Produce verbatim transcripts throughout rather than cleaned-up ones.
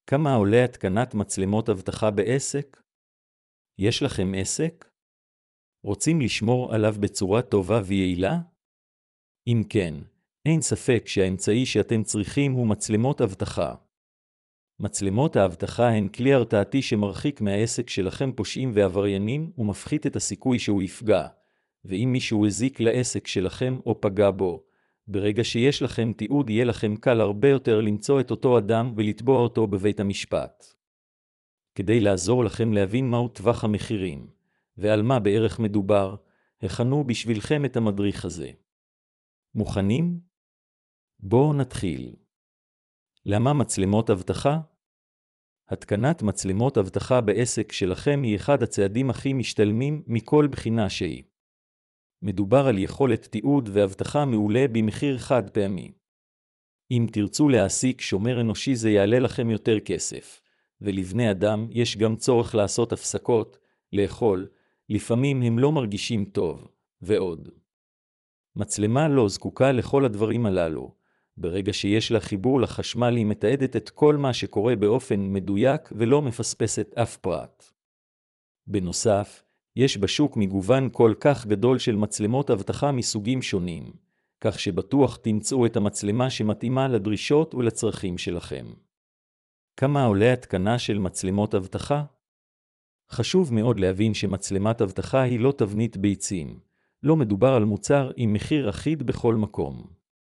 כמה עולה התקנת מצלמות אבטחה בעסק? יש לכם עסק? רוצים לשמור עליו בצורה טובה ויעילה? אם כן, אין ספק שהאמצעי שאתם צריכים הוא מצלמות אבטחה. מצלמות האבטחה הן כלי הרתעתי שמרחיק מהעסק שלכם פושעים ועבריינים ומפחית את הסיכוי שהוא יפגע, ואם מישהו הזיק לעסק שלכם או פגע בו, ברגע שיש לכם תיעוד יהיה לכם קל הרבה יותר למצוא את אותו אדם ולתבוע אותו בבית המשפט. כדי לעזור לכם להבין מהו טווח המחירים, ועל מה בערך מדובר, הכנו בשבילכם את המדריך הזה. מוכנים? בואו נתחיל. למה מצלמות אבטחה? התקנת מצלמות אבטחה בעסק שלכם היא אחד הצעדים הכי משתלמים מכל בחינה שהיא. מדובר על יכולת תיעוד ואבטחה מעולה במחיר חד פעמי. אם תרצו להעסיק שומר אנושי זה יעלה לכם יותר כסף, ולבני אדם יש גם צורך לעשות הפסקות, לאכול, לפעמים הם לא מרגישים טוב, ועוד. מצלמה לא זקוקה לכל הדברים הללו. ברגע שיש לה חיבור לחשמל היא מתעדת את כל מה שקורה באופן מדויק ולא מפספסת אף פרט. בנוסף, יש בשוק מגוון כל כך גדול של מצלמות אבטחה מסוגים שונים, כך שבטוח תמצאו את המצלמה שמתאימה לדרישות ולצרכים שלכם. כמה עולה התקנה של מצלמות אבטחה? חשוב מאוד להבין שמצלמת אבטחה היא לא תבנית ביצים. לא מדובר על מוצר עם מחיר אחיד בכל מקום.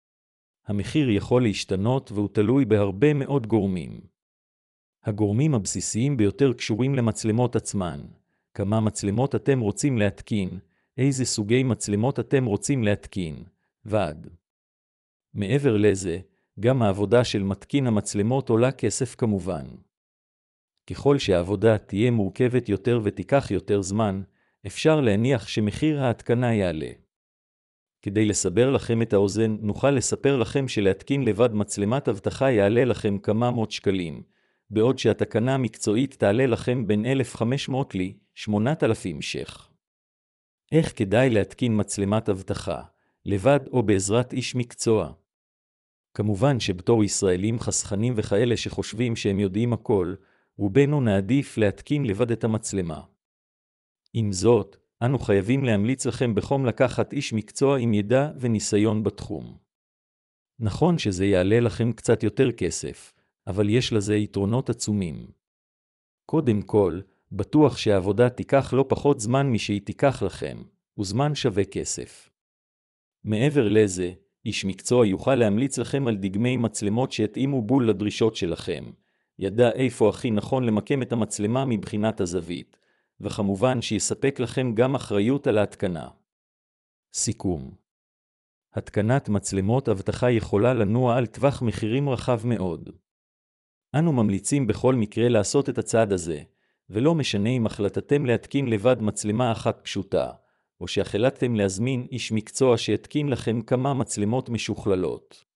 המחיר יכול להשתנות והוא תלוי בהרבה מאוד גורמים. הגורמים הבסיסיים ביותר קשורים למצלמות עצמן. כמה מצלמות אתם רוצים להתקין, איזה סוגי מצלמות אתם רוצים להתקין, ועד. מעבר לזה, גם העבודה של מתקין המצלמות עולה כסף כמובן. ככל שהעבודה תהיה מורכבת יותר ותיקח יותר זמן, אפשר להניח שמחיר ההתקנה יעלה. כדי לסבר לכם את האוזן, נוכל לספר לכם שלהתקין לבד מצלמת אבטחה יעלה לכם כמה מאות שקלים, בעוד שהתקנה המקצועית תעלה לכם בין אלף וחמש מאות ל-שמונת אלפים ש"ח. איך כדאי להתקין מצלמת אבטחה, לבד או בעזרת איש מקצוע? כמובן שבתור ישראלים חסכנים וכאלה שחושבים שהם יודעים הכל, רובנו נעדיף להתקין לבד את המצלמה. עם זאת, אנו חייבים להמליץ לכם בחום לקחת איש מקצוע עם ידע וניסיון בתחום. נכון שזה יעלה לכם קצת יותר כסף, אבל יש לזה יתרונות עצומים. קודם כל, בטוח שהעבודה תיקח לא פחות זמן משהיא תיקח לכם, וזמן שווה כסף. מעבר לזה, איש מקצוע יוכל להמליץ לכם על דגמי מצלמות שיתאימו בול לדרישות שלכם, ידע איפה הכי נכון למקם את המצלמה מבחינת הזווית, וכמובן שיספק לכם גם אחריות על ההתקנה. סיכום. התקנת מצלמות אבטחה יכולה לנוע על טווח מחירים רחב מאוד. אנו ממליצים בכל מקרה לעשות את הצעד הזה, ולא משנה אם החלטתם להתקין לבד מצלמה אחת פשוטה, או שהחלטתם להזמין איש מקצוע שיתקין לכם כמה מצלמות משוכללות.